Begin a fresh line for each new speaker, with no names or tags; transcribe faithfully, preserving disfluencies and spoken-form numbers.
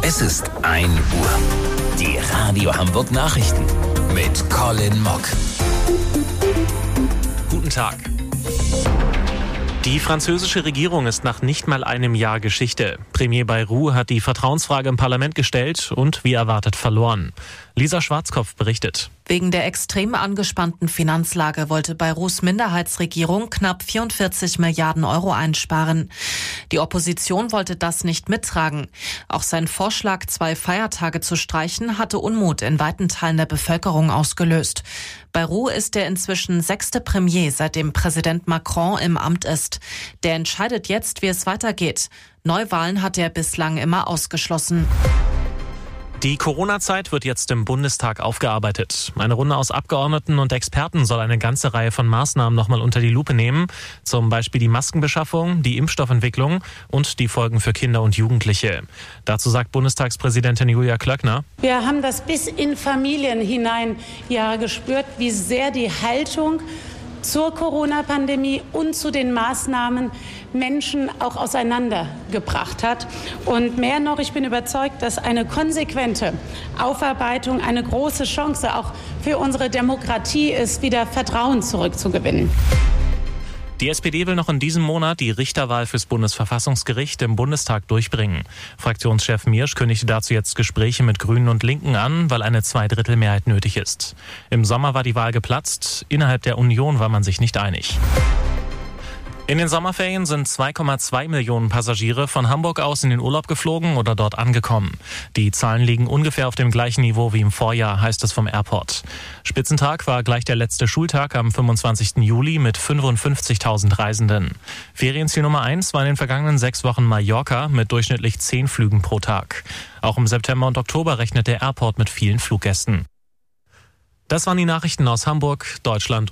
Es ist ein Uhr. Die Radio Hamburg Nachrichten mit Colin Mock.
Guten Tag. Die französische Regierung ist nach nicht mal einem Jahr Geschichte. Premier Bayrou hat die Vertrauensfrage im Parlament gestellt und wie erwartet verloren. Lisa Schwarzkopf berichtet.
Wegen der extrem angespannten Finanzlage wollte Bayrous Minderheitsregierung knapp vierundvierzig Milliarden Euro einsparen. Die Opposition wollte das nicht mittragen. Auch sein Vorschlag, zwei Feiertage zu streichen, hatte Unmut in weiten Teilen der Bevölkerung ausgelöst. Bayrou ist der inzwischen sechste Premier, seitdem Präsident Macron im Amt ist. Der entscheidet jetzt, wie es weitergeht. Neuwahlen hat er bislang immer ausgeschlossen.
Die Corona-Zeit wird jetzt im Bundestag aufgearbeitet. Eine Runde aus Abgeordneten und Experten soll eine ganze Reihe von Maßnahmen nochmal unter die Lupe nehmen. Zum Beispiel die Maskenbeschaffung, die Impfstoffentwicklung und die Folgen für Kinder und Jugendliche. Dazu sagt Bundestagspräsidentin Julia Klöckner:
Wir haben das bis in Familien hinein ja gespürt, wie sehr die Haltung zur Corona-Pandemie und zu den Maßnahmen Menschen auch auseinandergebracht hat. Und mehr noch, ich bin überzeugt, dass eine konsequente Aufarbeitung eine große Chance auch für unsere Demokratie ist, wieder Vertrauen zurückzugewinnen.
Die S P D will noch in diesem Monat die Richterwahl fürs Bundesverfassungsgericht im Bundestag durchbringen. Fraktionschef Miersch kündigte dazu jetzt Gespräche mit Grünen und Linken an, weil eine Zweidrittelmehrheit nötig ist. Im Sommer war die Wahl geplatzt, innerhalb der Union war man sich nicht einig. In den Sommerferien sind zwei Komma zwei Millionen Passagiere von Hamburg aus in den Urlaub geflogen oder dort angekommen. Die Zahlen liegen ungefähr auf dem gleichen Niveau wie im Vorjahr, heißt es vom Airport. Spitzentag war gleich der letzte Schultag am fünfundzwanzigsten Juli mit fünfundfünfzigtausend Reisenden. Ferienziel Nummer eins war in den vergangenen sechs Wochen Mallorca mit durchschnittlich zehn Flügen pro Tag. Auch im September und Oktober rechnet der Airport mit vielen Fluggästen. Das waren die Nachrichten aus Hamburg, Deutschland